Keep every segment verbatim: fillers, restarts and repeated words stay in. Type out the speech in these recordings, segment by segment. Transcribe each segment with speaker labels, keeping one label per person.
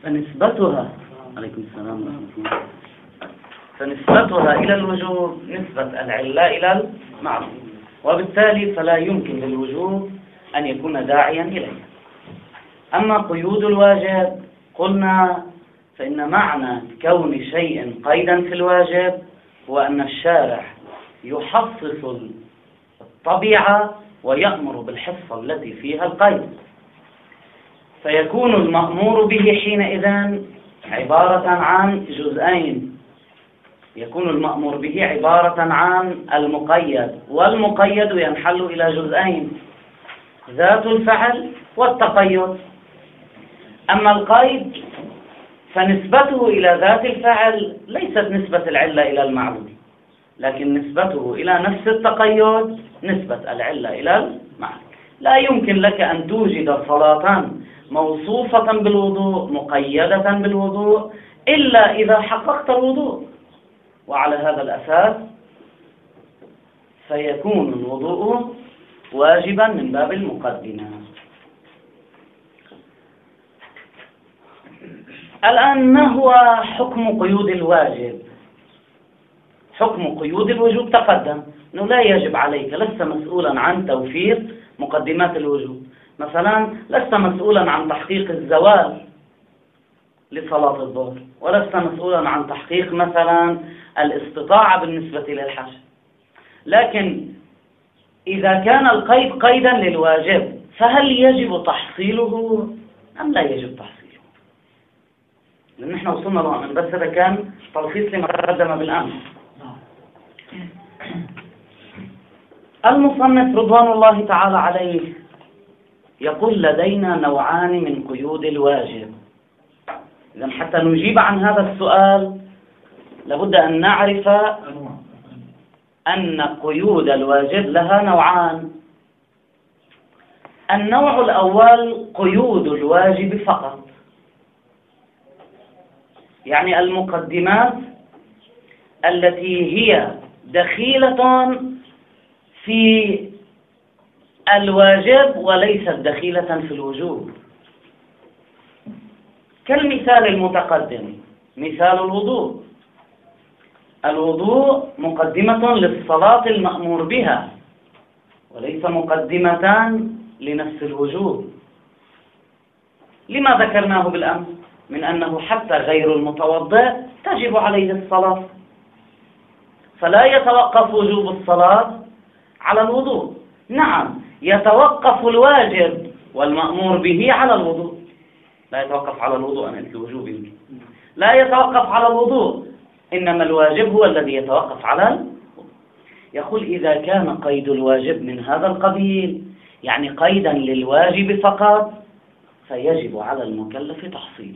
Speaker 1: فنسبتها عليكم السلام ورحمة الله فنسبتها إلى الوجوب نسبة العلة إلى المعلول، وبالتالي فلا يمكن للوجوب أن يكون داعيا إليه. أما قيود الواجب قلنا فإن معنى كون شيء قيدا في الواجب هو أن الشارع يحصص الطبيعة ويأمر بالحصة التي فيها القيد، فيكون المأمور به حينئذ عبارة عن جزئين، يكون المأمور به عبارة عن المقيد، والمقيد ينحل إلى جزئين: ذات الفعل والتقيد. أما القيد فنسبته إلى ذات الفعل ليست نسبة العلة إلى المعلول، لكن نسبته إلى نفس التقيد نسبة العلة إلى المعلول. لا يمكن لك أن توجد صلاة موصوفة بالوضوء مقيدة بالوضوء إلا إذا حققت الوضوء، وعلى هذا الأساس فيكون الوضوء واجبا من باب المقدمة. الآن ما هو حكم قيود الواجب؟ حكم قيود الوجوب تقدم أنه لا يجب عليك، لست مسؤولا عن توفير مقدمات الوجوب. مثلا لست مسؤولا عن تحقيق الزوال لصلاة الظهر، ولست مسؤولا عن تحقيق مثلا الاستطاعة بالنسبة للحج. لكن إذا كان القيد قيدا للواجب فهل يجب تحصيله أم لا يجب تحصيله؟ لأن نحن وصلنا له من بس هذا كان تلخيص لما تقدم بالأمس. المصنف رضوان الله تعالى عليه يقول لدينا نوعان من قيود الواجب. إذن حتى نجيب عن هذا السؤال لابد أن نعرف أن قيود الواجب لها نوعان. النوع الأول قيود الواجب فقط، يعني المقدمات التي هي دخيلة في الواجب وليست دخيلة في الوجوب، كالمثال المتقدم مثال الوضوء. الوضوء مقدمة للصلاة المأمور بها وليس مقدمة لنفس الوجوب. لما ذكرناه بالأمس من أنه حتى غير المتوضئ تجب عليه الصلاة، فلا يتوقف وجوب الصلاة على الوضوء. نعم يتوقف الواجب والمأمور به على الوضوء، لا يتوقف على الوضوء، أنا قلت الوجوب يمكن لا يتوقف على الوضوء، إنما الواجب هو الذي يتوقف على الوضوء. يقول إذا كان قيد الواجب من هذا القبيل، يعني قيدا للواجب فقط، فيجب على المكلف تحصيله.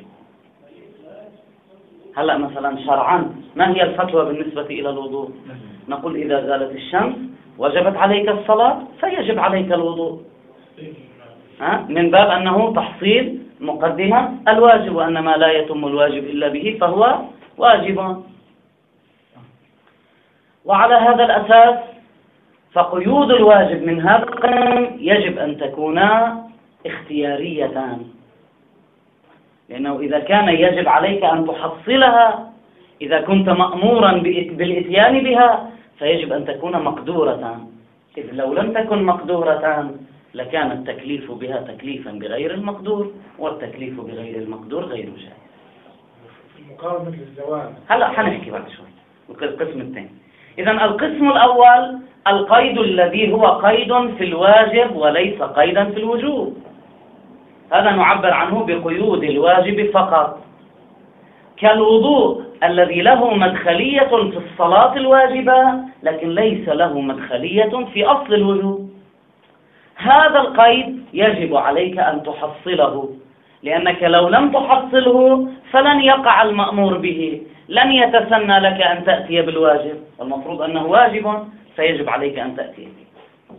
Speaker 1: هلأ مثلا شرعا ما هي الفتوى بالنسبة إلى الوضوء؟ نقول إذا زالت الشمس وجبت عليك الصلاة فيجب عليك الوضوء، ها؟ من باب أنه تحصيل مقدمة الواجب، وأن ما لا يتم الواجب إلا به فهو واجب. وعلى هذا الأساس فقيود الواجب من هذا القسم يجب أن تكون اختياريتان، لأنه إذا كان يجب عليك أن تحصلها، إذا كنت مأمورا بالإتيان بها فيجب أن تكون مقدورة، إذ لو لم تكن مقدورة لكان التكليف بها تكليفا بغير المقدور، والتكليف بغير المقدور غير جائز.
Speaker 2: مقارنة للزوال
Speaker 1: هلا حنحكي بعد شوي القسم الثاني. إذا القسم الأول القيد الذي هو قيد في الواجب وليس قيدا في الوجوب، هذا نعبر عنه بقيود الواجب فقط، كالوضوء الذي له مدخلية في الصلاة الواجبة لكن ليس له مدخلية في أصل الوجوب. هذا القيد يجب عليك أن تحصله، لأنك لو لم تحصله فلن يقع المأمور به، لن يتسنى لك أن تأتي بالواجب، والمفروض أنه واجب فيجب عليك أن تأتي به.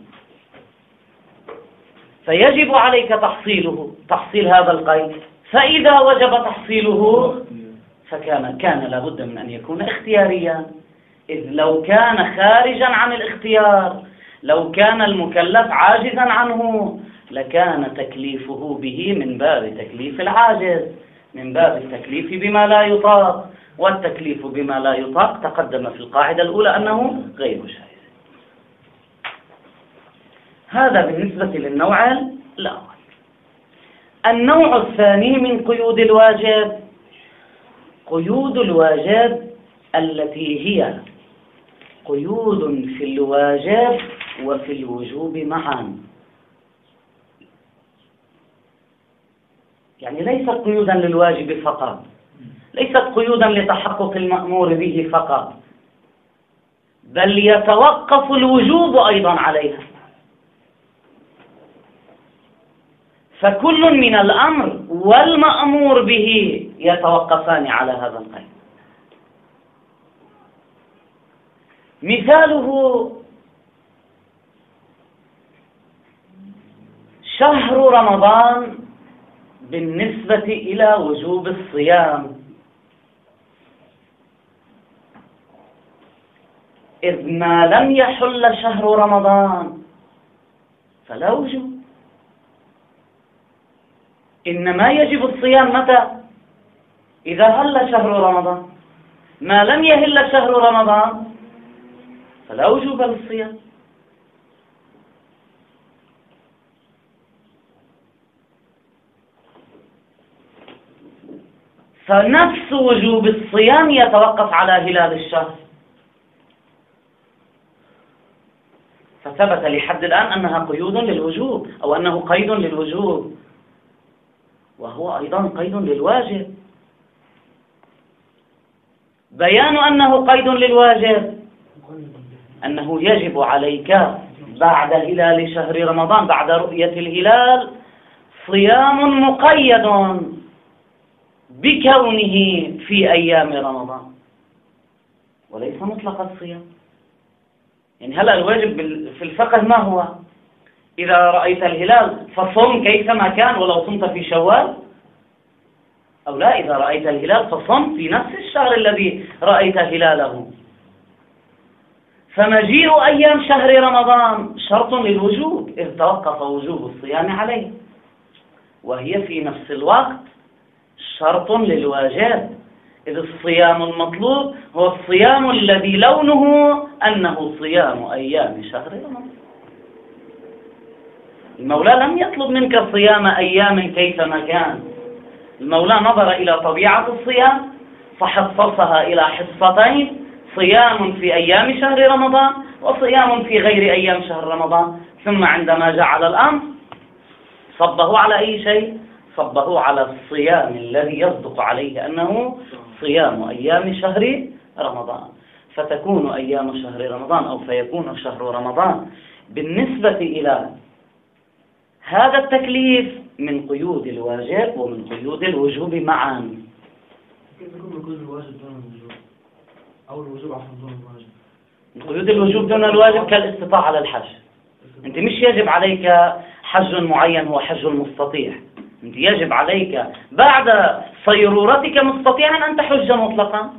Speaker 1: فيجب عليك تحصيله، تحصيل هذا القيد. فإذا وجب تحصيله فكان كان لابد من أن يكون اختياريا، إذ لو كان خارجا عن الاختيار، لو كان المكلف عاجزا عنه، لكان تكليفه به من باب تكليف العاجز، من باب التكليف بما لا يطاق، والتكليف بما لا يطاق تقدم في القاعدة الأولى أنه غير جائز. هذا بالنسبة للنوع الأول. النوع الثاني من قيود الواجب قيود الواجب التي هي قيود في الواجب وفي الوجوب معا، يعني ليست قيودا للواجب فقط، ليست قيودا لتحقق المأمور به فقط، بل يتوقف الوجوب أيضا عليها. فكل من الأمر والمأمور به يتوقفان على هذا القيد. مثاله شهر رمضان بالنسبة إلى وجوب الصيام، إذ ما لم يحل شهر رمضان فلا وجوب، إنما يجب الصيام متى؟ إذا هل شهر رمضان. ما لم يهل شهر رمضان فلا وجوب للصيام. فنفس وجوب الصيام يتوقف على هلال الشهر، فثبت لحد الآن أنها قيود للوجوب أو أنه قيد للوجوب، وهو أيضا قيد للواجب. بيان أنه قيد للواجب أنه يجب عليك بعد هلال شهر رمضان، بعد رؤية الهلال، صيام مقيد بكونه في أيام رمضان وليس مطلق الصيام. يعني هلأ الواجب في الفقه ما هو؟ إذا رأيت الهلال فصم كيفما كان ولو صمت في شوال، أو لا، إذا رأيت الهلال فصم في نفس الشهر الذي رأيت هلاله. فمجيء أيام شهر رمضان شرط للوجوب، إذ توقف وجوب الصيام عليه، وهي في نفس الوقت شرط للواجب، إذ الصيام المطلوب هو الصيام الذي لونه أنه صيام أيام شهر رمضان. المولى لم يطلب منك صيام أيام كيفما كان، المولى نظر إلى طبيعة الصيام فحصصها إلى حصتين: صيام في أيام شهر رمضان وصيام في غير أيام شهر رمضان. ثم عندما جعل الأمر صبه على أي شيء؟ صبه على الصيام الذي يصدق عليه أنه صيام أيام شهر رمضان. فتكون أيام شهر رمضان أو فيكون شهر رمضان بالنسبة إلى هذا التكليف من قيود الواجب ومن قيود الوجوب معا.
Speaker 3: كيف يكون من قيود الواجب دون الوجوب أو الوجوب عشان دون الواجب؟
Speaker 1: من قيود الوجوب دون الواجب كالاستطاعة على الحج. أنت مش يجب عليك حج معين هو حج المستطيع، أنت يجب عليك بعد صيرورتك مستطيعا أن تحج مطلقا،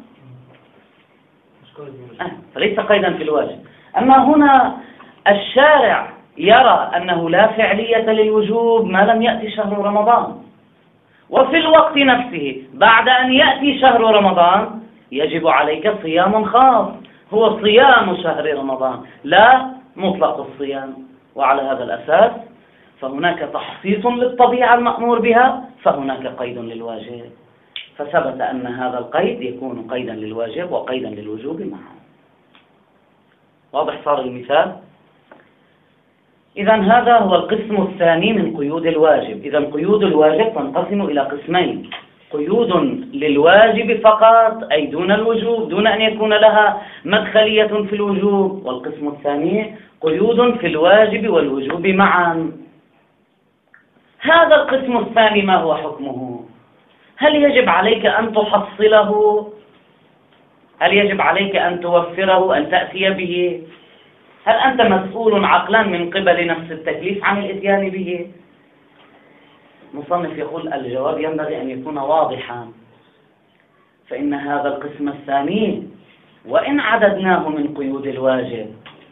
Speaker 1: أه. فليس قيدا في الواجب. أما هنا الشارع يرى أنه لا فعلية للوجوب ما لم يأتي شهر رمضان، وفي الوقت نفسه بعد أن يأتي شهر رمضان يجب عليك صيام خاص هو صيام شهر رمضان لا مطلق الصيام. وعلى هذا الأساس فهناك تخصيص للطبيعة المأمور بها، فهناك قيد للواجب. فثبت أن هذا القيد يكون قيدا للواجب وقيدا للوجوب معا. واضح صار المثال؟ إذا هذا هو القسم الثاني من قيود الواجب. إذا قيود الواجب تنقسم إلى قسمين: قيود للواجب فقط أي دون الوجوب، دون أن يكون لها مدخلية في الوجوب، والقسم الثاني قيود في الواجب والوجوب معا. هذا القسم الثاني ما هو حكمه؟ هل يجب عليك أن تحصله؟ هل يجب عليك أن توفره، أن تأتي به؟ هل أنت مسؤول عقلا من قبل نفس التكليف عن الإتيان به؟ مصنف يقول الجواب ينبغي أن يكون واضحا، فإن هذا القسم الثاني وإن عددناه من قيود الواجب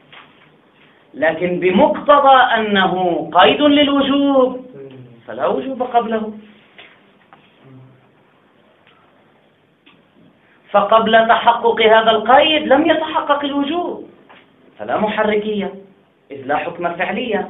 Speaker 1: لكن بمقتضى أنه قيد للوجوب فلا وجوب قبله. فقبل تحقق هذا القيد لم يتحقق الوجوب، فلا محركية إذ لا حكم فعلية.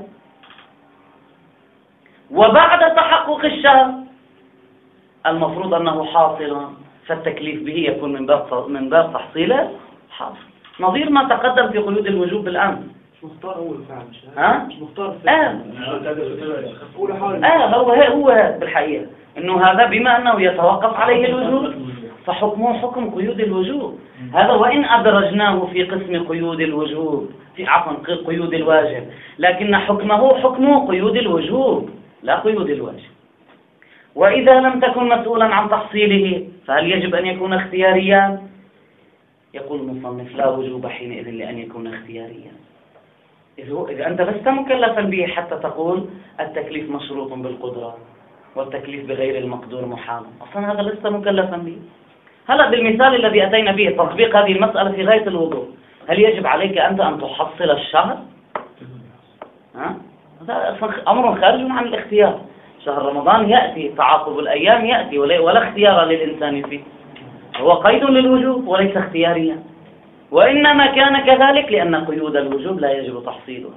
Speaker 1: وبعد تحقق الشرط المفروض أنه حاصل، فالتكليف به يكون من باب من باب تحصيله حاصل، نظير ما تقدم في قيود الوجوب بالأمس.
Speaker 3: مش مختار أول فعل، مش
Speaker 1: ها؟
Speaker 3: مش مختار
Speaker 1: آه.
Speaker 3: فعل.
Speaker 1: آه هو هو هذا بالحقيقة إنه هذا بما أنه يتوقف عليه الوجوب فحكمه حكم قيود الوجوب. هذا وإن أدرجناه في قسم قيود الوجوب في عفوا قيود الواجب، لكن حكمه حكم قيود الوجوب لا قيود الواجب. وإذا لم تكن مسؤولا عن تحصيله فهل يجب أن يكون اختياريا؟ يقول المصنف لا وجوب حينئذ لأن يكون اختياريا، إذا أنت لست مكلفا به حتى تقول التكليف مشروط بالقدرة والتكليف بغير المقدور محال، أصلا هذا لست مكلفا به. هلا بالمثال الذي أتينا به تطبيق هذه المسألة في غاية الوضوح، هل يجب عليك أنت أن تحصل الشهر؟ ها؟ هذا أمر خارج عن الاختيار. شهر رمضان يأتي، تعاقب الأيام يأتي، ولا اختيار للإنسان فيه، هو قيد للوجوب وليس اختياريا، وإنما كان كذلك لأن قيود الوجوب لا يجب تحصيلها.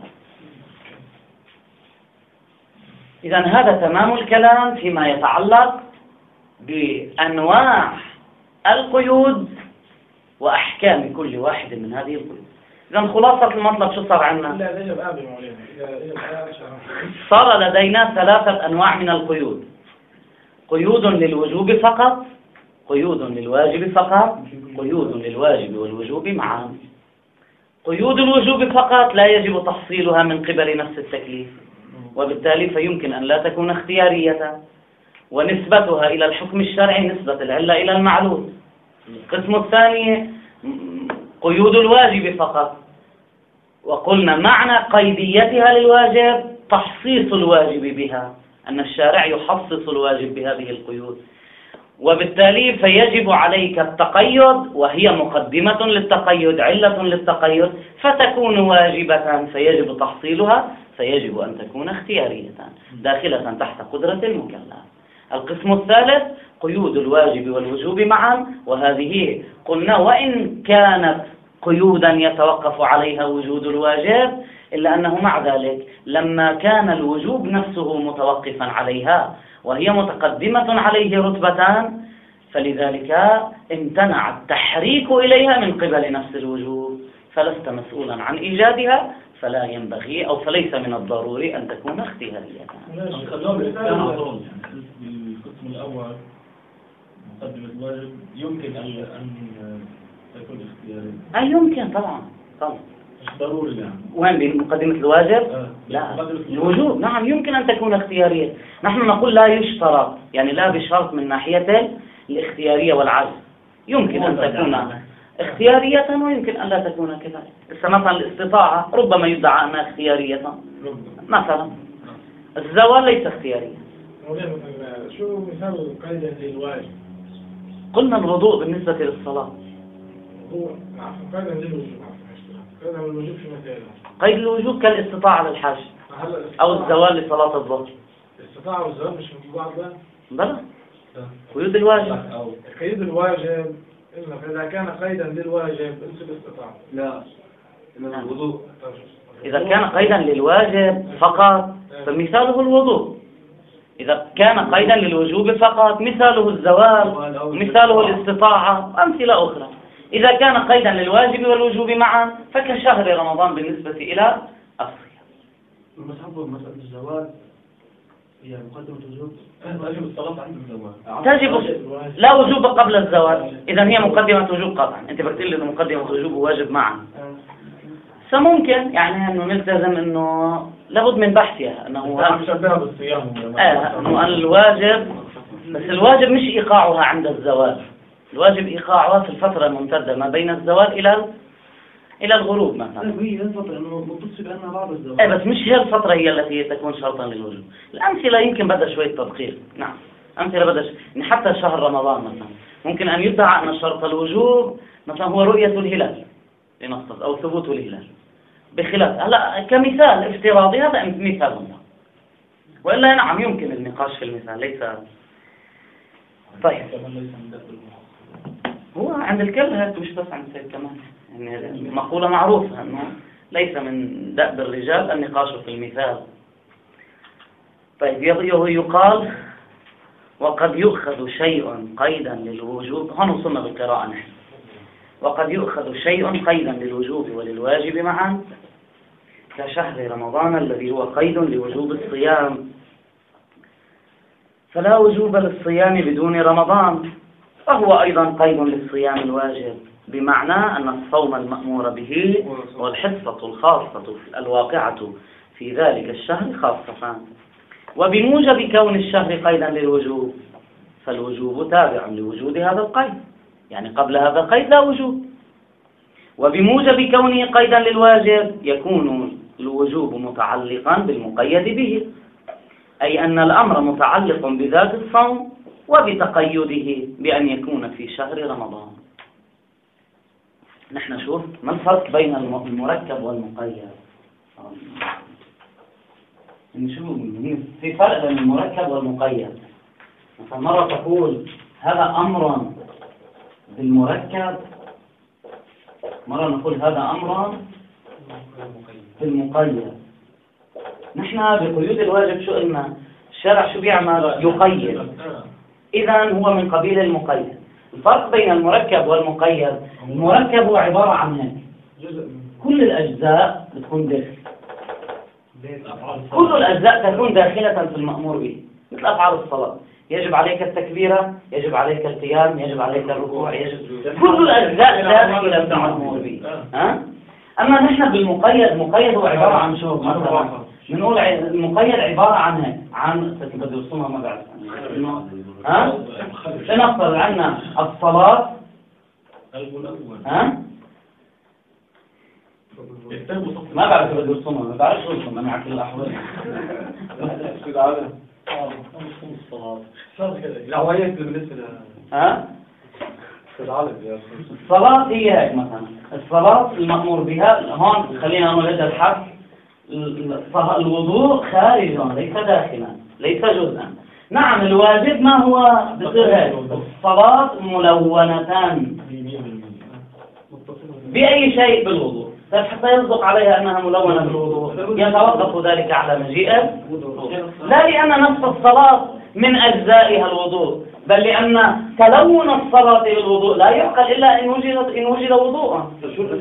Speaker 1: إذا هذا تمام الكلام فيما يتعلق بأنواع القيود وأحكام كل واحد من هذه القيود. إذا خلاصة المطلب شو صار عندنا؟ صار لدينا ثلاثة أنواع من القيود: قيود للوجوب فقط، قيود للواجب فقط، قيود للواجب والوجوب معا. قيود الوجوب فقط لا يجب تحصيلها من قبل نفس التكليف، وبالتالي فيمكن أن لا تكون اختيارية، ونسبتها إلى الحكم الشرعي نسبة العلة إلى المعلول. القسم الثاني قيود الواجب فقط، وقلنا معنى قيديتها للواجب تحصيص الواجب بها، أن الشارع يحصص الواجب بهذه القيود، وبالتالي فيجب عليك التقيد، وهي مقدمة للتقيد علة للتقيد، فتكون واجبة فيجب تحصيلها، فيجب أن تكون اختيارية داخلة تحت قدرة المكلف. القسم الثالث قيود الواجب والوجوب معا، وهذه قلنا وإن كانت قيودا يتوقف عليها وجود الواجب، إلا أنه مع ذلك لما كان الوجوب نفسه متوقفا عليها وهي متقدمة عليه رتبتان، فلذلك امتنع التحريك إليها من قبل نفس الوجوب، فلست مسؤولا عن إيجادها، فلا ينبغي أو فليس من الضروري أن تكون اختيارية.
Speaker 4: القسم الأول مقدمة الواجب يمكن أن تكون اختيارية.
Speaker 1: أي يمكن طبعا طبعا
Speaker 4: مش ضروري يعني.
Speaker 1: وين بمقدمة الواجب؟
Speaker 4: آه.
Speaker 1: لا الوجوب نعم يمكن أن تكون اختيارية. نحن نقول لا يشترط، يعني لا بشرط من ناحية الاختيارية والعجز، يمكن أن تكون اختيارية ويمكن أن لا تكون كذلك. مثلا الاستطاعة ربما يدعى أنها اختيارية مثلا، الزوال ليس اختياريا.
Speaker 2: شو مثال قيد للواجب؟
Speaker 1: قلنا الوضوء بالنسبة للصلاة
Speaker 2: هو قيد للوجوب، قيد للوجوب في مثال
Speaker 1: قيد الوجوب كالاستطاعة للحاج أو الزوال لصلاة الظهر.
Speaker 2: الاستطاعة والزوال مش من بعض ده؟
Speaker 1: بلى قيود الواجب.
Speaker 2: قيد الواجب إذا كان قيدا للواجب انسب الاستطاعة.
Speaker 4: لا الوضوء
Speaker 1: إذا كان قيدا للواجب فقط فمثاله الوضوء، إذا كان قيدا للوجوب فقط مثاله الزوال، مثاله الاستطاعة وأمثلة أخرى. إذا كان قيدا للواجب والوجوب معا فكشهر رمضان بالنسبة إلى الصيام.
Speaker 3: المسحب مسألة الزوال هي مقدمة الوجوب.
Speaker 4: تجب الصلاة عند الزوال.
Speaker 1: تجب لا وجوب قبل الزوال، إذا هي مقدمة وجوب قطعا. أنت بتقول لي إنه مقدمة وجوب وواجب معا، فممكن يعني أنه نلتزم أنه لابد من بحثها أنه
Speaker 4: مشبهة بالصيام.
Speaker 1: آه أنه الواجب، بس الواجب مش إيقاعها عند الزوال، الواجب إيقاعها في الفترة الممتدة ما بين الزوال إلى إلى الغروب مثلا.
Speaker 3: هي الفترة إنه متصل بأنها بعض الزوال.
Speaker 1: إيه بس مش هي الفترة هي التي تكون شرطا للوجوب. الأمثلة يمكن بدأ شوية تدقيق، نعم أمثلة بدأ ش... حتى شهر رمضان مثلا ممكن أن يدعى أن شرط الوجوب مثلا هو رؤية الهلال لنفترض أو ثبوت الهلال، بخلاف هلا كمثال افتراضي هذا مثال، وإلا نعم يمكن النقاش في المثال ليس طيب. هو عند الكل هيك، مش بس عند سيد كمال. يعني مقولة معروفة أنه ليس من دأب الرجال النقاش في المثال. طيب يقال وقد يؤخذ شيء قيدا للوجوب. هون وصلنا بالقراءة نحن. وقد يؤخذ شيء قيدا للوجوب وللواجب معا، كشهر رمضان الذي هو قيد لوجوب الصيام، فلا وجوب للصيام بدون رمضان، فهو أيضا قيد للصيام الواجب، بمعنى أن الصوم المأمور به والحصة الخاصة الواقعة في ذلك الشهر خاصة. وبموجب كون الشهر قيدا للوجوب فالوجوب تابع لوجود هذا القيد، يعني قبل هذا القيد لا وجوب. وبموجب كونه قيدا للواجب يكون الوجوب متعلقا بالمقيد به، أي أن الأمر متعلق بذات الصوم وبتقيده بأن يكون في شهر رمضان. نحن نشوف ما الفرق بين المركب والمقيد. نشوف في فرق بين المركب والمقيد. مثلا مرة تقول هذا أمر بالمركب، مرة نقول هذا أمر بالمقيد. نحن بقيود الواجب شو قلنا؟ الشرع شو بيعمل؟ يقيد، إذا هو من قبيل المقيد. الفرق بين المركب والمقيد، المركب هو عبارة عن هيك كل الأجزاء بتكون داخل، كل الأجزاء تكون داخلة في المأمور به، مثل أفعال الصلاة، يجب عليك التكبيرة، يجب عليك القيام، يجب عليك الركوع، يجب كل الأجزاء داخلة في المأمور به. ها؟ أما نحن بالمقيد، المقيد هو عبارة عن شو؟ مثلا بنقول المقيد عبارة عن هيك، عن بدي أوصلها ما بعرف ها؟ لنفترض عندنا الصلاة، ها؟ ما بعرف بدي أوصلها، ما بعرف شو أوصلها أنا على كل الأحوال. ها؟ الصلاة هي هيك مثلا، الصلاة المأمور بها هون خلينا نقول هذا الحق، الوضوء خارجا ليس داخلا، ليس جزءا. نعم الواجب ما هو بصير هيك، الصلاة ملونتان بأي شيء بالوضوء، حتى يصدق عليها أنها ملونة بالوضوء يتوقف ذلك على مجيء الوضوء، لا لأن نفس الصلاة من أجزائها الوضوء، بل لأن تلون الصلاة بالوضوء لا يعقل إلا إن وجد إن وجد وضوءا.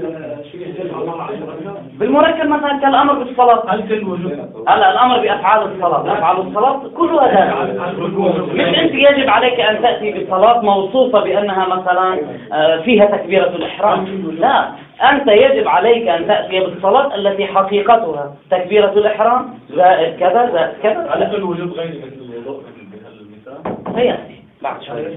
Speaker 1: بالمركب مثلا كالأمر بالصلاة، هلا الأمر بأفعال الصلاة، أفعال الصلاة كلها داخل. مش أنت يجب عليك أن تأتي بصلاة موصوفة بأنها مثلا فيها تكبيرة الإحرام، لا، أنت يجب عليك أن تأتي بالصلاة التي حقيقتها تكبيرة الإحرام زائد كذا زائد كذا.
Speaker 4: على كل وجود غير مثل الوضوء بهالمثال
Speaker 1: سيأتي بعد شوي.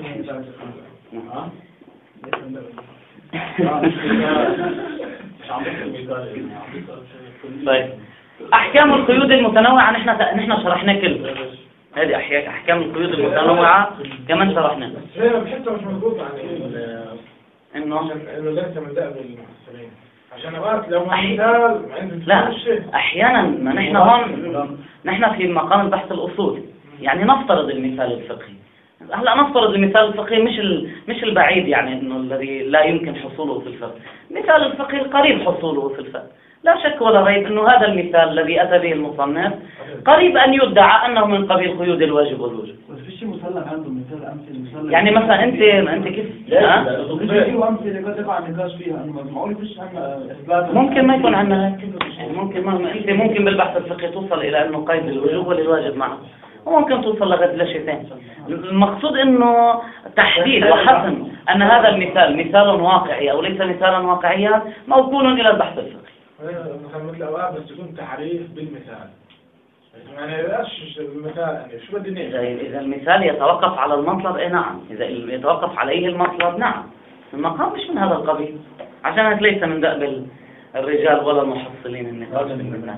Speaker 1: طيب أحكام القيود المتنوعة نحن نحن شرحنا كله، هذه أحكام القيود المتنوعة كمان شرحنا.
Speaker 2: هي بحسها مش مضبوط يعني
Speaker 1: إنه
Speaker 2: إنه ليس من دأب المحسنين، عشان أوقات لو ما مثال
Speaker 1: لا أحيانا ما نحن هون نحن في مقام البحث الأصولي، يعني نفترض المثال الفقهي. هلا نفترض المثال الفقهي مش مش البعيد، يعني انه الذي لا يمكن حصوله في الفقه، المثال الفقهي القريب حصوله في الفقه. لا شك ولا ريب انه هذا المثال الذي اتى به المصنف قريب ان يدعى انه من قبيل قيود الواجب والوجوب.
Speaker 3: بس فيش مسلم عنده مثال امثله مسلم،
Speaker 1: يعني مثلا انت انت كيف
Speaker 3: ها في امثله قد يقع النقاش فيها انه معقول فيش عندنا اثبات،
Speaker 1: ممكن ما يكون عندنا هيك، يعني ممكن ما انت ممكن بالبحث الفقهي توصل الى انه قيد للوجوب وللواجب معه، وممكن توصل لغاية لشيئين. المقصود انه تحديد وحسم ان هذا المثال مثال واقعي او ليس مثالا واقعيا موكول الى البحث الفقهي.
Speaker 2: مثلا مثل اوقات بس يكون تعريف بالمثال، يعني لاش المثال يعني شو بدي نقول؟
Speaker 1: اذا المثال يتوقف على المطلب ايه نعم، اذا يتوقف عليه المطلب نعم، المقام مش من هذا القبيل، عشان هيك ليس من دأب الرجال ولا المحصلين النقاش في المثال.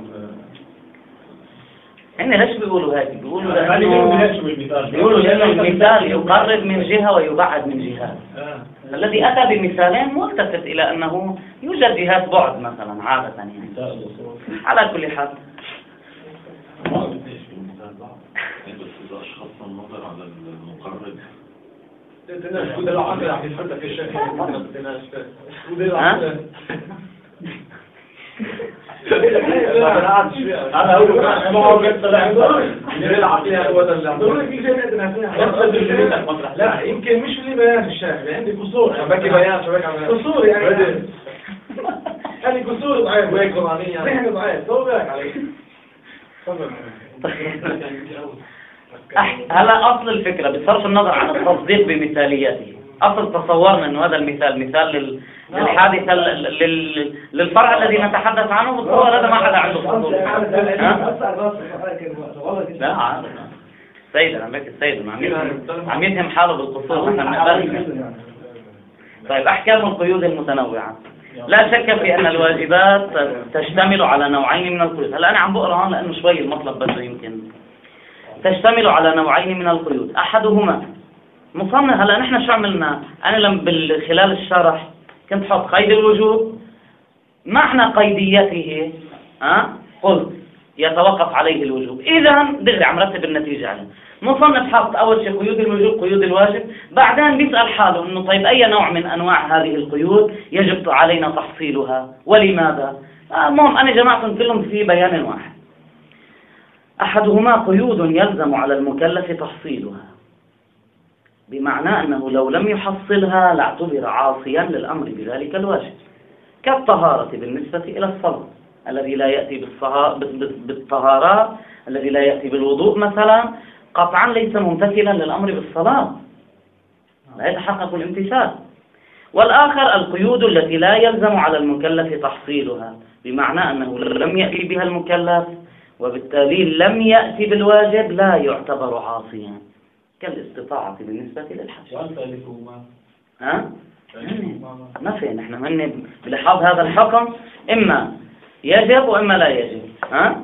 Speaker 1: هن ليش بيقولوا هيك؟ بيقولوا لأنه بيقولوا لأنه المثال يقرب من جهة ويبعد من جهات. الذي أتى بمثالين ملتفت إلى أنه يوجد جهات بعد مثلا عادة يعني. على كل حال.
Speaker 5: ما بديش في المثال بعض، بس إذا أشخص النظر على المقرب
Speaker 4: وده العقل عم يتحدث في الشيخ وده
Speaker 1: ها؟
Speaker 4: العقل انا اقول لك ما هو قلت لا ده العقل هو ده اللي
Speaker 2: ضروري في شيء نقدر نعملها. لا يمكن مش في بيان الشافعي عندي قصور
Speaker 4: باقي بيان شباب عم
Speaker 2: قصور يعني هذه قصور ضعيف وهيك قرآنية ذهن ضعيف طول بالك عليك. تفضل.
Speaker 1: أح- هلا أصل الفكرة بصرف النظر عن التصديق بمثاليته، أصل تصورنا أنه هذا المثال مثال لل- للحادثة لل- لل- للفرع الذي نتحدث عنه، بتصور هذا ما حدا عنده فضول. ها؟ لا عارف. سيد عم بحكي السيد عم يفهم- عم يفهم حاله بالقصور، نحن بنقبل. طيب أحكام القيود المتنوعة. لا شك في أن الواجبات تشتمل على نوعين من القيود. هلا أنا عم بقرأ هون لأنه شوي المطلب بده يمكن. تشتمل على نوعين من القيود، أحدهما مصنف. هلا نحن شو عملنا؟ أنا لما بال- خلال الشرح كنت حط قيد الوجوب معنى قيديته، ها قلت يتوقف عليه الوجوب، إذا دغري عم رتب النتيجة عليه. مصنف حط أول شيء قيود الوجوب قيود الواجب، بعدين بيسأل حاله إنه طيب أي نوع من أنواع هذه القيود يجب علينا تحصيلها ولماذا؟ المهم أنا جمعتهم كلهم في بيان واحد. أحدهما قيود يلزم على المكلف تحصيلها، بمعنى أنه لو لم يحصلها لاعتبر عاصيا للأمر بذلك الواجب، كالطهارة بالنسبة إلى الصلاة، الذي لا يأتي بالصها- بالطهارة الذي لا يأتي بالوضوء مثلا قطعا ليس ممتثلا للأمر بالصلاة، لا يتحقق الامتثال. والآخر القيود التي لا يلزم على المكلف تحصيلها، بمعنى أنه لم يأتي بها المكلف وبالتالي لم يأتي بالواجب لا يعتبر عاصيا، كالاستطاعة بالنسبة للحج.
Speaker 4: وأنت
Speaker 1: ها؟ ما في نحن من بلحاظ هذا الحكم إما يجب وإما لا يجب، ها؟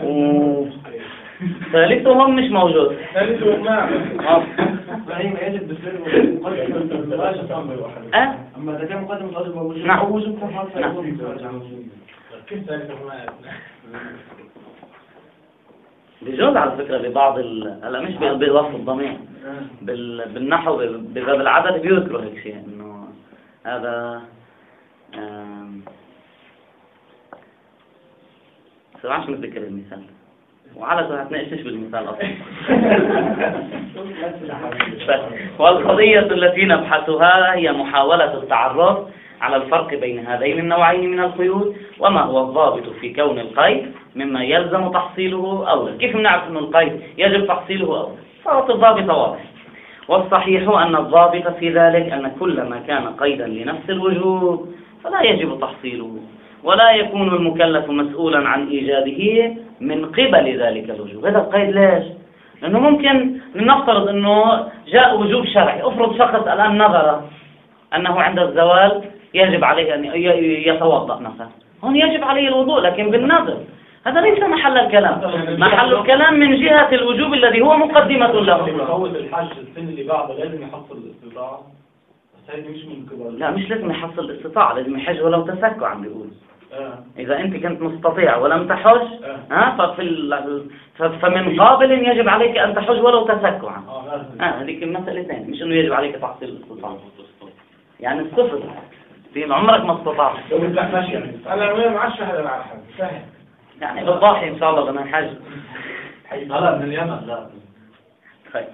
Speaker 1: ثالثهم مش موجود.
Speaker 2: ثالثهم ما
Speaker 3: فهي يجب بالفعل مقدم الواجب
Speaker 1: أه؟
Speaker 3: أما إذا كان مقدم الواجب أو وجوب
Speaker 1: نعم.
Speaker 3: أو وجوب فهذا
Speaker 1: نعم.
Speaker 3: يكون متراجع عن وجوب.
Speaker 2: كيف ثالثهم ما
Speaker 1: بيجوز على فكرة ببعض ال... هلا مش بوصف الضمير، بال... بالنحو بباب العدد بيذكروا هيك شيء إنه هذا آم... سواء شو نتذكر المثال وعلى سواء هتناقشش بالمثال أصلا. والقضية التي نبحثها هي محاولة التعرف على الفرق بين هذين النوعين من القيود، وما هو الضابط في كون القيد مما يلزم تحصيله أو لا. كيف نعرف أن القيد يجب تحصيله أو لا؟ صارت الضابط واضح. والصحيح أن الضابط في ذلك أن كل ما كان قيدا لنفس الوجوب فلا يجب تحصيله، ولا يكون المكلف مسؤولا عن إيجاده من قبل ذلك الوجوب. هذا القيد ليش؟ لأنه ممكن نفترض أنه جاء وجوب شرعي، أفرض شخص الآن نظر أنه عند الزوال يجب عليه أن يتوضأ مثلا، هون يجب عليه الوضوء لكن بالنظر، هذا ليس محل الكلام. محل الكلام من جهة الوجوب الذي هو مقدمة له.
Speaker 4: فوت الحج السنة اللي بعده لازم يحصل الاستطاعة، بس هذه مش من قبل.
Speaker 1: لا مش لازم يحصل الاستطاعة، لازم يحج ولو تسكع عم بيقول.
Speaker 4: آه.
Speaker 1: إذا أنت كنت مستطيع ولم تحج ها ففي ال... فمن قابل يجب عليك أن تحج ولو تسكعا.
Speaker 4: اه
Speaker 1: آه هذيك المسألتين، مش إنه يجب عليك تحصيل الاستطاعة. يعني الصفر في عمرك ما استطعت.
Speaker 2: لو انت ماشي يعني انا ما معش هذا مع حد فاهم
Speaker 1: يعني بالضاحي إن شاء الله بدنا نحج.
Speaker 4: هلا من اليمن لا.
Speaker 1: طيب.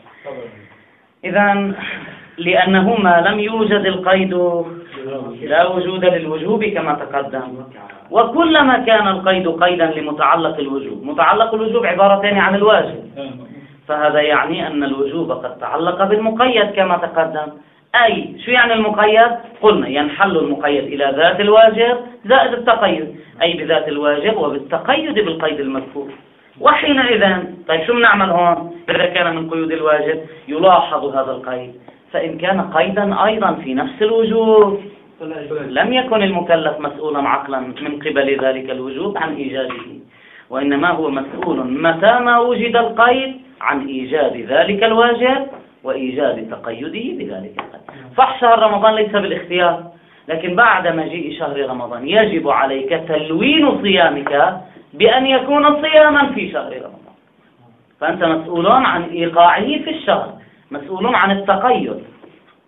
Speaker 1: إذا لأنه ما لم يوجد القيد لا وجود للوجوب كما تقدم، وكلما كان القيد قيدا لمتعلق الوجوب، متعلق الوجوب عبارتين عن الواجب، فهذا يعني أن الوجوب قد تعلق بالمقيد كما تقدم. أي شو يعني المقيد؟ قلنا ينحل المقيد إلى ذات الواجب زائد التقيد، أي بذات الواجب وبالتقيد بالقيد المذكور. وحينئذ طيب شو بنعمل هون؟ إذا كان من قيود الواجب يلاحظ هذا القيد، فإن كان قيدا أيضا في نفس الوجوب لم يكن المكلف مسؤولا عقلا من قبل ذلك الوجوب عن إيجاده، وإنما هو مسؤول متى ما وجد القيد عن إيجاد ذلك الواجب وإيجاد تقيده بذلك القيد. صح شهر رمضان ليس بالاختيار، لكن بعد مجيء شهر رمضان يجب عليك تلوين صيامك بأن يكون صياما في شهر رمضان، فأنت مسؤول عن إيقاعه في الشهر، مسؤول عن التقيد.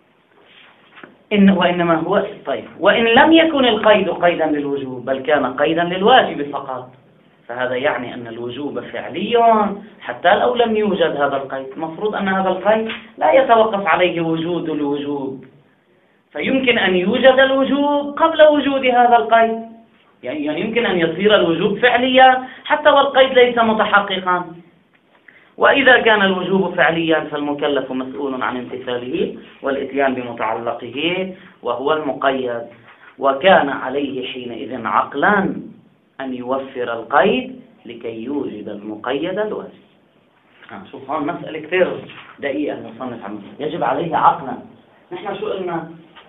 Speaker 1: إن وإنما هو طيب وإن لم يكن القيد قيدا للوجوب بل كان قيدا للواجب فقط، فهذا يعني أن الوجوب فعلي حتى لو لم يوجد هذا القيد. المفروض أن هذا القيد لا يتوقف عليه وجود الوجوب، فيمكن أن يوجد الوجوب قبل وجود هذا القيد، يعني يمكن أن يصير الوجوب فعليا حتى والقيد ليس متحققا. وإذا كان الوجوب فعليا فالمكلف مسؤول عن امتثاله والإتيان بمتعلقه وهو المقيد، وكان عليه حينئذ عقلا أن يوفر القيد لكي يوجد المقيد الواجب. شوف هون مسألة كثير دقيقة المصنف عنه، يجب عليه عقلا. نحن شو قلنا؟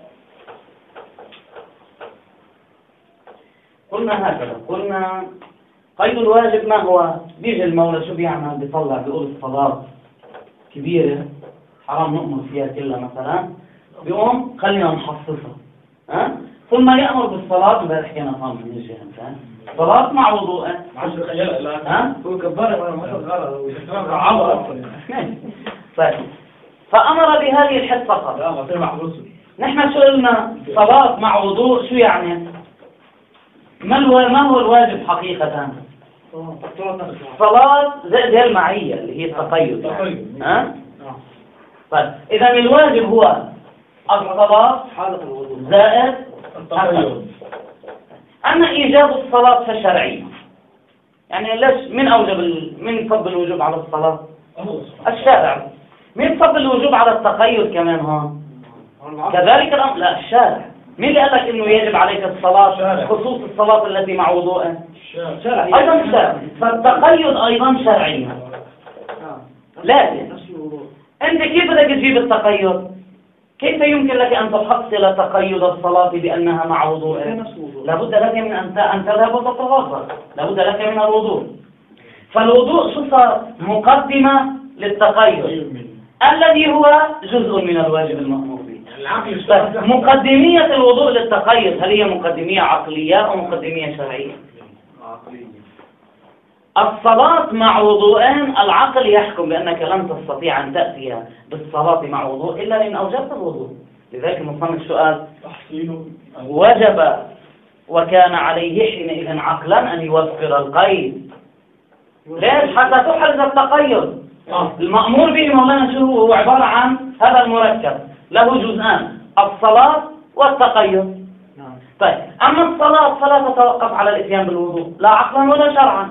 Speaker 1: قلنا هكذا، قلنا قيد الواجب ما هو؟ بيجي المولى شو بيعمل؟ بيطلع بيقول الصلاة كبيرة حرام نؤمر فيها كلها مثلا، بيقوم خلينا نحصصها، ها؟ ثم يأمر بالصلاة. امبارح حكينا طبعا من الجهة مثلا صلاة مع وضوء، ها؟
Speaker 3: هو كبار ولا ما غلط
Speaker 1: طيب فأمر بهذه الحصة فقط. نحن شو قلنا؟ صلاة مع وضوء شو يعني؟ ما ما هو الواجب حقيقة؟ صلاة زائد هي المعية اللي هي التقيد، ها؟ طيب إذا الواجب هو الصلاة زائد التقيد. أما إيجاب الصلاة فشرعي، يعني ليش من أوجب ال... من فضل الوجوب على الصلاة؟ الشارع. من فضل الوجوب على التقيد كمان هون؟ كذلك الأمر. لا، الشارع. مين اللي قال لك إنه يجب عليك الصلاة خصوص الصلاة التي مع وضوء؟
Speaker 3: شرعي.
Speaker 1: أيضا الشارع. فالتقيد أيضا شرعي. لكن أنت كيف بدك تجيب التقيد؟ كيف يمكن لك أن تحصل تقيد الصلاة بأنها مع وضوء؟ لابد لك من أن تذهب وتتوضأ، لابد لك من الوضوء. فالوضوء شو صار؟ مقدمة للتقيد الذي هو جزء من الواجب المأمور به. مقدمية الوضوء للتقيد هل هي مقدمية عقلية أو مقدمية شرعية؟
Speaker 3: عقلية.
Speaker 1: الصلاة مع وضوءين العقل يحكم بأنك لن تستطيع أن تأتي بالصلاة مع وضوء إلا إن أوجبت الوضوء. لذلك المصنف سؤال وجب وكان عليه حينئذ عقلا أن يوفر القيد. ليش؟ حتى تحرز التقيد. المأمور به مولانا شو هو؟ عبارة عن هذا المركب له جزءان، الصلاة والتقيد. طيب أما الصلاة فلا تتوقف على الإتيان بالوضوء لا عقلا ولا شرعا.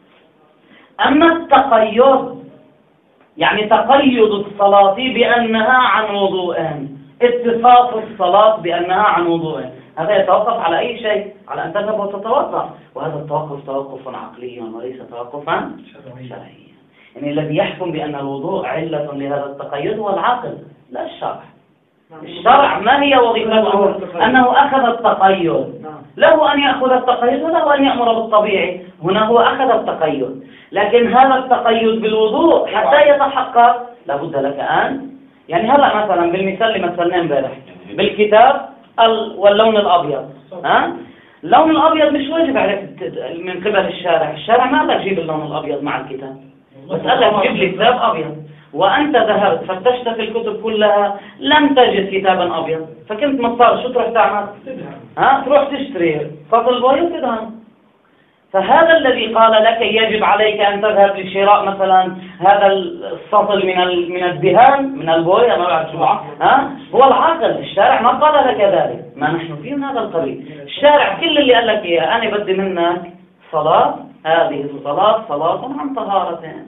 Speaker 1: أما التقيد يعني تقيد الصلاة بأنها عن وضوء، اتصاف الصلاة بأنها عن وضوء، هذا يتوقف على أي شيء؟ على أن تذهب وتتوضأ، وهذا التوقف توقف عقلي وليس توقفا شرعيا. يعني الذي يحكم بأن الوضوء علة لهذا التقيد هو العقل لا الشرع. الشرع ما هي وظيفته؟ أنه أخذ التقيد، له أن يأخذ التقيد وله أن يأمر بالطبيعي. هنا هو أخذ التقيد، لكن هذا التقيد بالوضوء حتى يتحقق لابد لك أن، يعني هلا مثلا بالمثال اللي مثلناه امبارح بالكتاب واللون الأبيض، ها؟ اللون الأبيض مش واجب عليك من قبل الشارع. الشارع ما قال جيب اللون الأبيض مع الكتاب، بس قال لك جيب لي كتاب أبيض، وأنت ذهبت فتشت في الكتب كلها لم تجد كتابا أبيض، فكنت مضطر شو تروح تعمل؟ ها؟ تروح تشتري فصل بوي وتدهن. فهذا الذي قال لك يجب عليك أن تذهب لشراء مثلا هذا السطل من من الدهان من البوي، ما بعرف شو، ها؟ هو العقل. الشارع ما قال لك ذلك، ما نحن فيه من هذا القبيل. الشارع كل اللي قال لك إياه أنا بدي منك صلاة، هذه الصلاة صلاة عن طهارتين.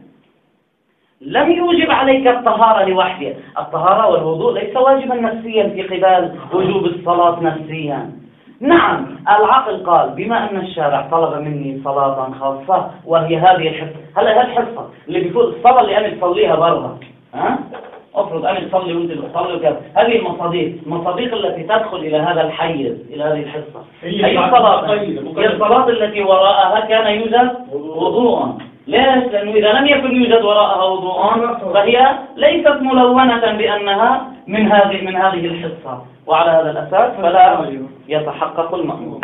Speaker 1: لم يوجب عليك الطهارة لوحدها. الطهارة والوضوء ليس واجبا نفسيا في قبال وجوب الصلاة نفسيا. نعم العقل قال بما أن الشارع طلب مني صلاة خاصة وهي هذه الحصة، هلا هذه الحصة اللي بيقول الصلاة اللي أنا بصليها برا، ها؟ أفرض أنا بصلي وأنت بتصلي وكذا، هذه المصاديق، المصاديق التي تدخل إلى هذا الحيز إلى هذه الحصة أي صلاة؟ هي الصلاة التي وراءها كان يوجد وضوء. ليش؟ لأنه إذا لم يكن يوجد وراءها وضوء فهي ليست ملونة بأنها من هذه من هذه الحصة، وعلى هذا الأساس فلا يتحقق المأمور.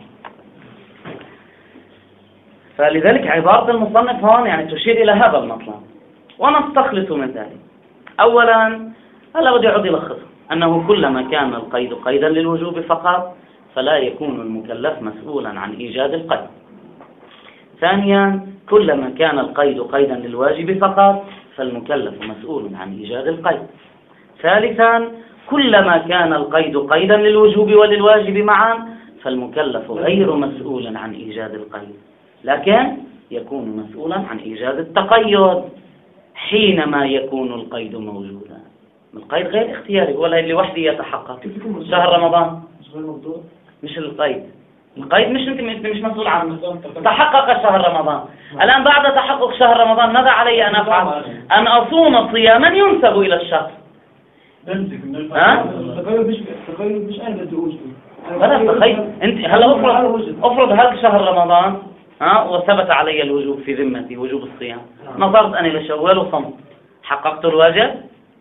Speaker 1: فلذلك عبارة المصنف هون يعني تشير إلى هذا المطلب، ونستخلص من ذلك. أولا هلا بدي أعود يلخص أنه كلما كان القيد قيدا للوجوب فقط فلا يكون المكلف مسؤولا عن إيجاد القيد. ثانيا، كلما كان القيد قيدا للواجب فقط فالمكلف مسؤول عن إيجاد القيد. ثالثا، كلما كان القيد قيدا للوجوب وللواجب معا فالمكلف غير مسؤول عن إيجاد القيد، لكن يكون مسؤولا عن إيجاد التقيد حينما يكون القيد موجودا. القيد غير اختياري ولا لوحده يتحقق. شهر رمضان مش القيد، القيد مش انت مش مسؤول عنه. تحقق شهر رمضان، الآن بعد تحقق شهر رمضان ماذا علي أن أفعل؟ أن أصوم صياما ينسب إلى الشهر. ها؟
Speaker 3: التقيد مش التقيد مش أنا بدي أوجد.
Speaker 1: ولا التقيد أنت هلا افرض افرض هل شهر رمضان ها وثبت علي الوجوب في ذمتي وجوب الصيام، نظرت أنا لشوال وصمت، حققت الواجب؟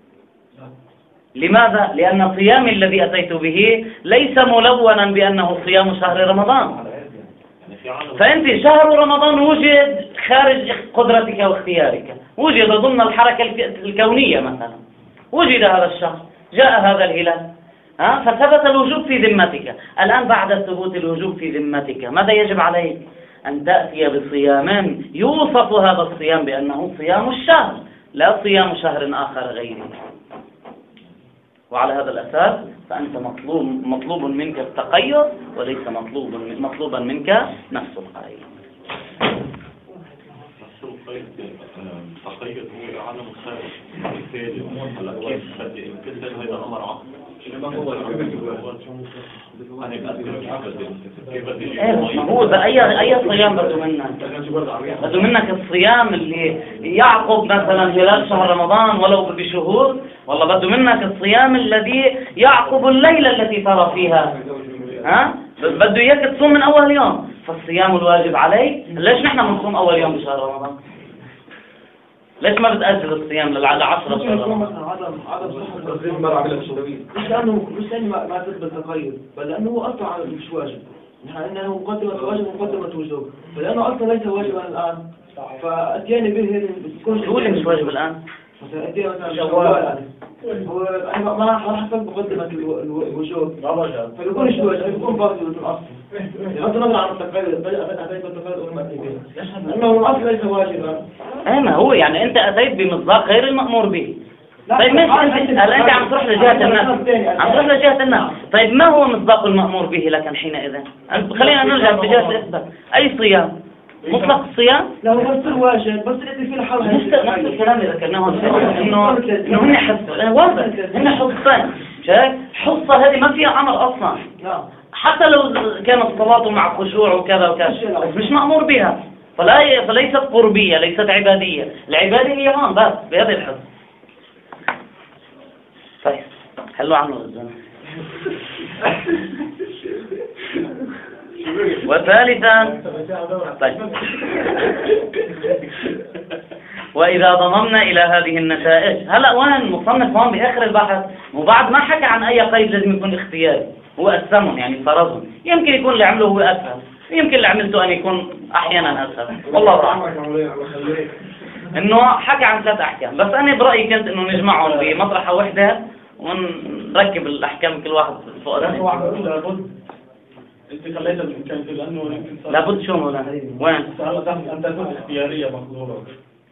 Speaker 1: لماذا؟ لأن صيامي الذي أتيت به ليس ملونا بأنه صيام شهر رمضان. فأنت شهر رمضان وجد خارج قدرتك واختيارك، وجد ضمن الحركة الكونية مثلا، وجد هذا الشهر، جاء هذا الهلال، ها فثبت الوجوب في ذمتك. الآن بعد ثبوت الوجوب في ذمتك ماذا يجب عليك؟ أن تأتي بصيام يوصف هذا الصيام بأنه صيام الشهر لا صيام شهر آخر غيره. وعلى هذا الأساس فأنت مطلوب مطلوب منك التقيد وليس مطلوب مطلوبا منك نفس القيد.
Speaker 4: نفس القيد التقيد هو عدم الخارج مثالي. هلا كيف بدي انكسر هذا الأمر عقلي؟
Speaker 1: ايه هو ده اي اي صيام بده منك بده منك الصيام اللي يعقب مثلا هلال شهر رمضان ولو بشهور، والله بده منك الصيام الذي يعقب الليلة التي ترى فيها، ها بده اياك تصوم من اول يوم. فالصيام الواجب عليك، ليش نحن بنصوم اول يوم بشهر رمضان؟ ليش ما بتأجل الصيام للعشرة شهر رمضان؟
Speaker 3: عدم عدم صحة التنظيم مرة على الشبابين. مش لأنه مش لأنه ما ما تثبت تقيد، بل لأنه هو أصلا مش واجب. نحن عندنا مقدمة واجب ومقدمة وجوب، فلأنه أصلا ليس واجبا الآن. فأتياني به بتكون
Speaker 1: شو اللي مش واجب الآن؟
Speaker 3: مثلا أتياني مثلا شوال هو أنا ما راح راح أحسب مقدمة الوجوب. فبيكون شو واجب بيكون باطل الأصل. بغض النظر عن التقيد، أتيت بالتقيد ولا ما أتيت. إنه الأصل ليس واجبا.
Speaker 1: ايه ما هو يعني انت اتيت بمصداق غير المأمور به. طيب ماشي، انت هلا انت عم تروح لجهة الناس، عم تروح لجهة الناس. طيب ما هو مصداق المأمور به لكن حينئذ؟ خلينا نرجع بجهة الإثبات. أي صيام؟ مطلق الصيام؟
Speaker 3: لا هو بس الواجب، بس اللي فيه الحرج.
Speaker 1: نفس نفس الكلام اللي ذكرناه انه انه هن حصة، واضح هن حصتين، شايف؟ حصة هذه ما فيها عمل اصلا. حتى لو كانت الصلاة مع خشوع وكذا وكذا بس مش مأمور بها. فلا فليست قربية، ليست عبادية. العبادة هي هون بس بهذه الحصة. طيب حلو عنه الزمن. وثالثا طيب وإذا ضممنا إلى هذه النتائج، هلا وين المصنف هون بآخر البحث وبعد ما حكى عن أي قيد لازم يكون اختياري، هو قسمهم يعني فرضهم. يمكن يكون اللي عمله هو أسهل، يمكن اللي عملته أن يكون أحيانا أسهل، والله أعلم. إنه حكى عن ثلاث أحكام، بس أنا برأيي كنت إنه نجمعهم بمطرحة واحدة ونركب الأحكام كل واحد فوق الثاني.
Speaker 4: انت خليتها بالامكان لانه يمكن
Speaker 1: لابد شو ولا وين
Speaker 4: ان تكون اختياريه مقدوره.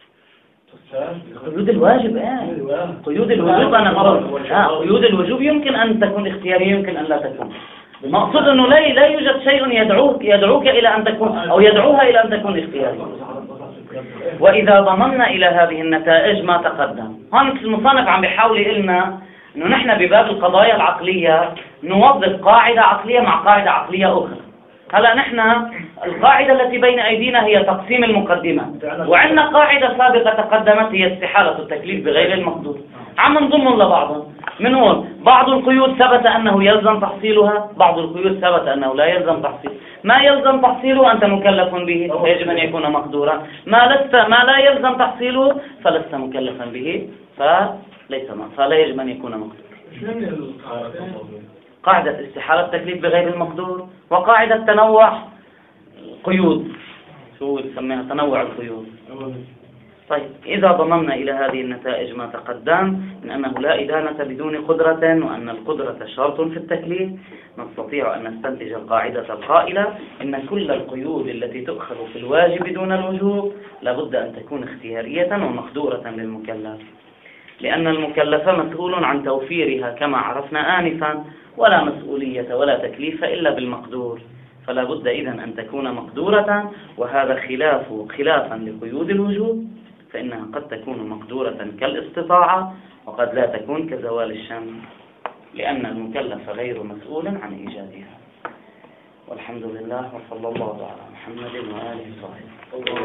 Speaker 1: قيود الواجب ايه قيود الوجوب انا مرض اه قيود الوجوب يمكن ان تكون اختياريه يمكن ان لا تكون. المقصود انه لا لا يوجد شيء يدعوك يدعوك الى ان تكون او يدعوها الى ان تكون اختياريه. واذا ضمننا الى هذه النتائج ما تقدم، هون المصنف عم بيحاول لنا انه نحن بباب القضايا العقلية نوظف قاعدة عقلية مع قاعدة عقلية اخرى. هلا نحن القاعدة التي بين ايدينا هي تقسيم المقدمات، وعندنا قاعدة سابقة تقدمت هي استحالة التكليف بغير المقدور. عم نضمهم لبعضهم من هون. بعض القيود ثبت انه يلزم تحصيلها، بعض القيود ثبت انه لا يلزم تحصيل. ما يلزم تحصيله انت مكلف به فيجب ان يكون مقدورا، ما لست ما لا يلزم تحصيله فلست مكلفا به ف ليس ما فلا يجب أن يكون مقدور. قاعدة استحالة التكليف بغير المقدور، وقاعدة تنوع قيود، شو يسميها تنوع القيود. طيب إذا ضممنا إلى هذه النتائج ما تقدم من أنه لا إدانة بدون قدرة، وأن القدرة شرط في التكليف، نستطيع أن نستنتج القاعدة القائلة إن كل القيود التي تؤخذ في الواجب دون الوجوب لابد أن تكون اختيارية ومقدورة للمكلف، لأن المكلف مسؤول عن توفيرها كما عرفنا آنفا، ولا مسؤولية ولا تكليف إلا بالمقدور، فلا بد إذن أن تكون مقدورة، وهذا خلاف خلافا لقيود الوجوب، فإنها قد تكون مقدورة كالاستطاعة، وقد لا تكون كزوال الشمس، لأن المكلف غير مسؤول عن إيجادها. والحمد لله، وصلى الله على محمد وآله وصحبه.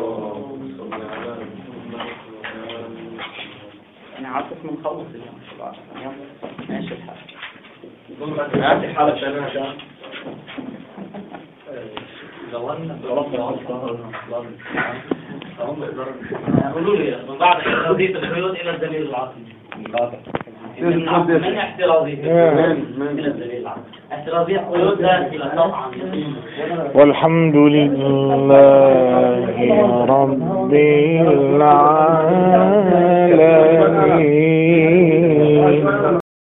Speaker 1: أنا عاطف من خلص اليوم صباحا. ماشي الحال.
Speaker 3: هذه حالة شأنها شأن. قولوا لي من بعد احترازية القيود إلى الدليل العقلي. من احترازية القيود إلى الدليل العقلي؟ احترازية القيود لا إلى طبعا.
Speaker 5: والحمد لله رب العالمين.